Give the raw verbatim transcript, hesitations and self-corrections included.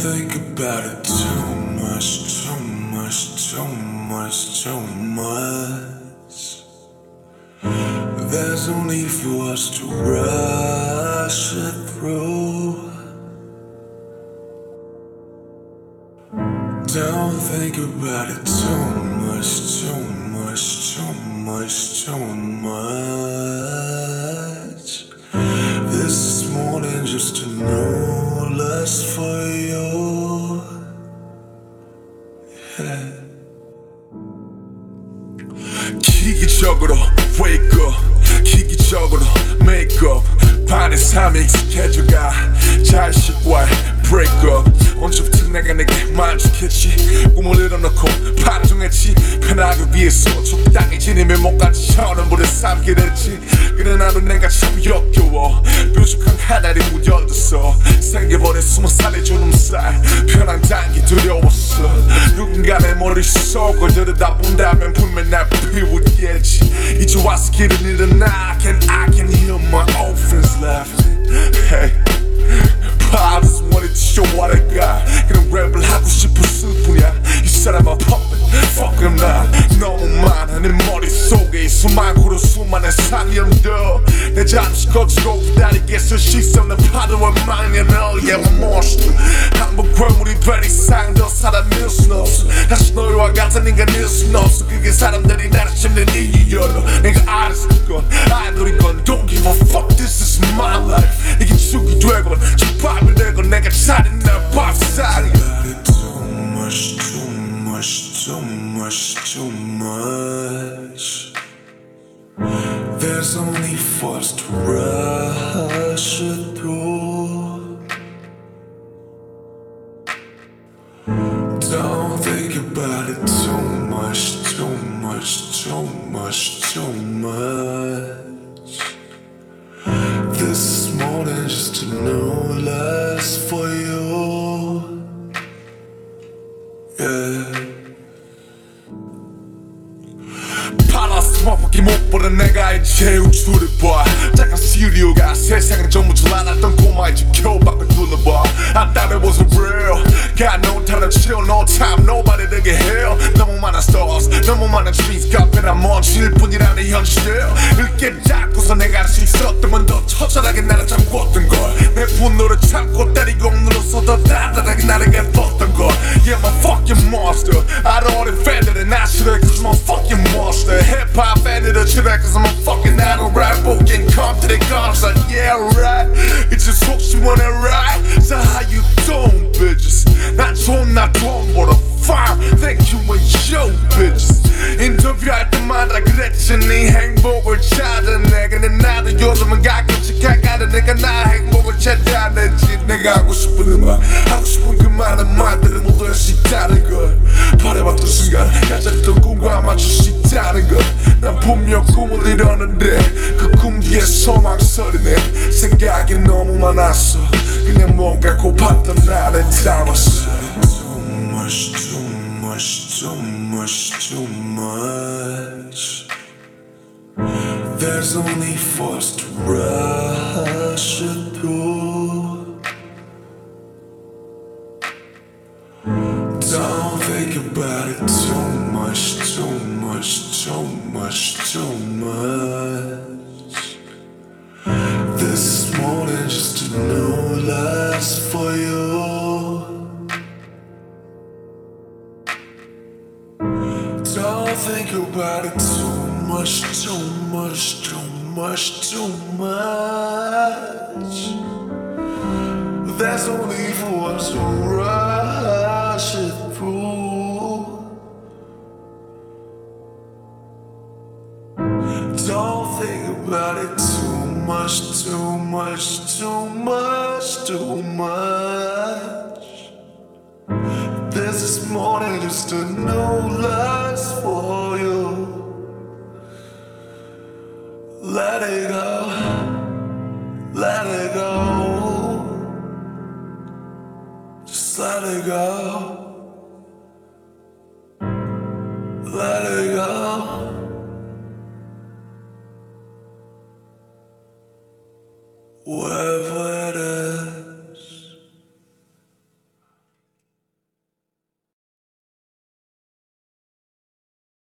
think about it too much, too much, too much, too much. There's no need for us to rush it through. Don't think about it too much, too much, too much, too much. This is more than just a no lust for you. Yeah. 기기적으로 wake up, 기기적으로 make up. 반의 삶이 익숙해져가 자식과의 break up. 언제부터 내가 내게 만족했지. 꿈을 이뤄놓고 반중했지. 편하기 위해서 적당히 지내면 못가지처럼 물에 삼게 됐지. 그래 나도 내가 참 역겨워. 뾰족한 하늘이 묻어들어서 생겨버린 스무 살의 주름살. 편한 단계 두려웠어. 누군가 내 머릿속을 들여다본다면 분명 날 비웃겠지. 이제 와서 길을 일어나. Can I can hear my old friends laughing. Hey, I just wanted to show what I got. 그런 랩을 하고 싶었을 뿐이야. 이 사람아 puppet, fuck him 나. 너무 많아 내 머릿속에 수많고 수많은 상념들. 내 잠시 거치고 기다리겠어. 시선은 파도와 망연. Oh yeah, I'm a monster. 한번 괴물이 된 이상 더 살아낼 순 없어. 다시 너희와 같은 인간일 순 없어. 그게 사람들이 나를 씹는 이유여도. 내가 알았을 건 아이돌인 건 don't give a fuck. This is my life. 이게 죽이 되건 집밥이 되건 내가 차린 내 밥상이야. Too much, too much, too much, too much. There's no need for us to rush it through. Don't think about it too much, too much, too much, too much. This is more than just a no lust for you. Yeah. 바라스마밖에 못 보는 내가 이제 우주를 봐. 작은 시리오가 세상을 전부 줄 알았던 꼬마의 집 겨울밖을 둘러봐. I thought it was real. Got no time to chill, no time, nobody to get hell. 너무 많은 stars, 너무 많은 dreams. 카페나 먼지일 뿐이라는 현실. 읽게 잡고서 내가 할 수 있었다면 더 처절하게 나를 잠궜던 걸. 내 분노를 참고 때리고 눌러서 더 단단하게 나를 해봤던 걸. Yeah, I'm a fucking monster. I don't want it better than I should. Cause I'm a fucking monster. Hip-hop fan of the track. Cause I'm a fucking adult rap book. And come to the guns like yeah right. It's just what you wanna ride. So how you doing bitches? 난 존나 돈 벌어 fire. Thank you and yo bitches. 인터뷰할 때마다 그랬지 네 행복을 찾아. 내가 내 나도 요즘은 가끔씩 가까다. 내가 나 행복을 찾아내지. 내가 하고 싶은 음악 하고 싶은 그 많은 말들을 모두 할 수 있다는 걸. 바라봤던 순간 가졌던 꿈과 맞출 수 있다는 걸. 난 분명 꿈을 이뤘는데 그 꿈 뒤에 소망설이네. 생각이 너무 많았어. 그냥 뭔가 고팠던 나를 담았어. Too much, too much, too much, too much. There's no need for us to rush it through. Don't think about it too much, too much, too much, too much. This is more than just a no lust for you. Don't think about it too much, too much, too much, too much. There's no need for us to rush it through. Don't think about it too much, too much, too much, too much. This is more than just a no lust for you. Let it go, let it go. Just let it go, let it go. Wherever